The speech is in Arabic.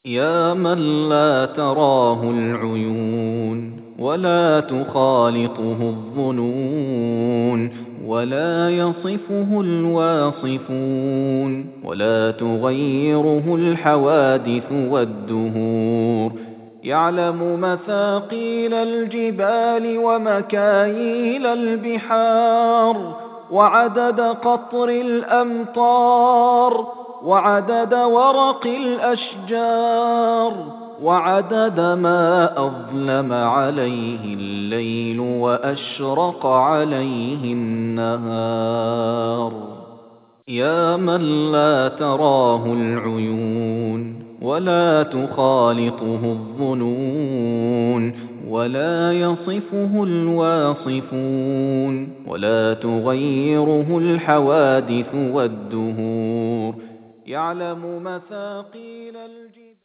يا من لا تراه العيون ولا تخالطه الظنون ولا يصفه الواصفون ولا تغيره الحوادث والدهور، يعلم مثاقيل الجبال ومكاييل البحار وعدد قطر الأمطار وعدد ورق الأشجار وعدد ما أظلم عليه الليل وأشرق عليه النهار. يا من لا تراه العيون ولا تخالطه الظنون ولا يصفه الواصفون ولا تغيره الحوادث والدهور، يعلم مثاقيل الجبال